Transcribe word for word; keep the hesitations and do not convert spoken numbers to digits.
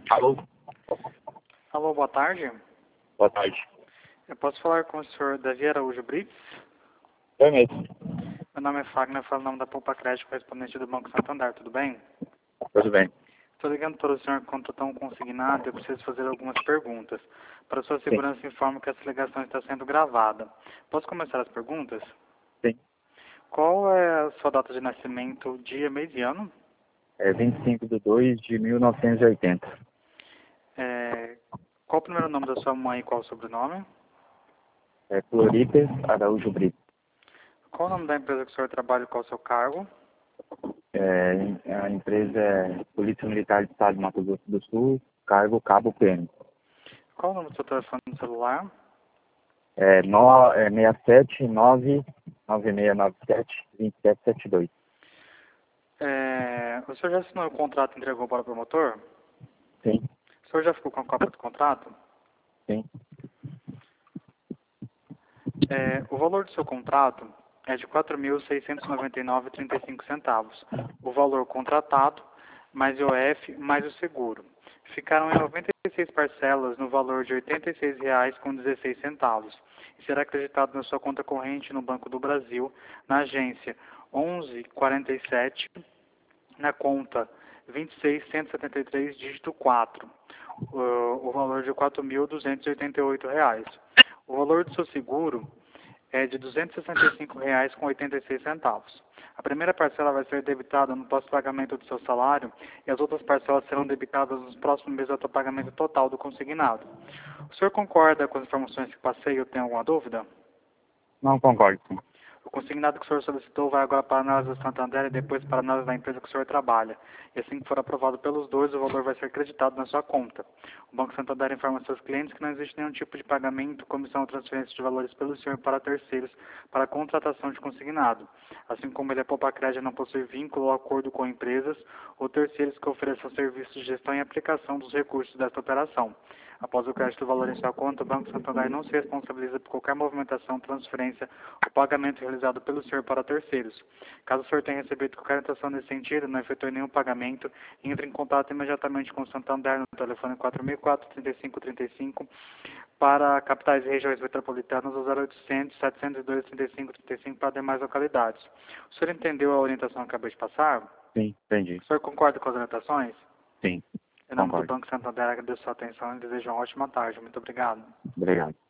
Alô? Alô, boa tarde. Boa tarde. Eu posso falar com o senhor Davi Araújo Brits? Eu mesmo. Meu nome é Fagner, eu falo em nome da Poupa Crédito, correspondente do Banco Santander, tudo bem? Tudo bem. Estou ligando para o senhor contratou um consignado, eu preciso fazer algumas perguntas. Para sua Sim. segurança, informo que essa ligação está sendo gravada. Posso começar as perguntas? Sim. Qual é a sua data de nascimento, dia, mês e ano? É vinte e cinco de dois de mil novecentos e oitenta. É... Qual o primeiro nome da sua mãe e qual o sobrenome? É Floripes Araújo Brito. Qual o nome da empresa que o senhor trabalha e qual o seu cargo? É, a empresa é Polícia Militar do Estado de Mato Grosso do Sul, cargo Cabo P M. Qual o nome do seu telefone celular? É, no, é seis sete nove nove seis nove sete dois sete sete dois. É... O senhor já assinou o contrato e entregou para o promotor? Sim, O senhor já ficou com a cópia do contrato? sim. É, o valor do seu contrato é de quatro mil seiscentos e noventa e nove reais e trinta e cinco centavos. O valor contratado, mais I O F, mais o seguro. Ficaram em noventa e seis parcelas no valor de oitenta e seis reais com dezesseis centavos. E será acreditado na sua conta corrente no Banco do Brasil, na agência onze quarenta e sete, na conta vinte e seis cento e setenta e três, dígito quatro. O, o valor de quatro mil duzentos e oitenta e oito reais. O valor do seu seguro é de duzentos e sessenta e cinco reais com oitenta e seis centavos. A primeira parcela vai ser debitada no pós-pagamento do seu salário e as outras parcelas serão debitadas nos próximos meses até o pagamento total do consignado. O senhor concorda com as informações que passei ou tem alguma dúvida? Não concordo. Sim. O consignado que o senhor solicitou vai agora para a análise do Santander e depois para a análise da empresa que o senhor trabalha. E assim que for aprovado pelos dois, o valor vai ser creditado na sua conta. O Banco Santander informa seus clientes que não existe nenhum tipo de pagamento, comissão ou transferência de valores pelo senhor para terceiros para a contratação de consignado. Assim como ele é Poupa Crédito, não possui vínculo ou acordo com empresas ou terceiros que ofereçam serviços de gestão e aplicação dos recursos desta operação. Após o crédito do valor em sua conta, o Banco Santander não se responsabiliza por qualquer movimentação, transferência ou pagamento realizado pelo senhor para terceiros. Caso o senhor tenha recebido qualquer orientação nesse sentido, não efetue nenhum pagamento, entre em contato imediatamente com o Santander no telefone quatro mil e quatro, trinta e cinco trinta e cinco para capitais e regiões metropolitanas ou zero oitocentos, setecentos e dois, trinta e cinco trinta e cinco para demais localidades. O senhor entendeu a orientação que acabei de passar? Sim, entendi. O senhor concorda com as orientações? Sim, Em nome do concordo. Banco Santander, agradeço a sua atenção e desejo uma ótima tarde. Muito obrigado. Obrigado.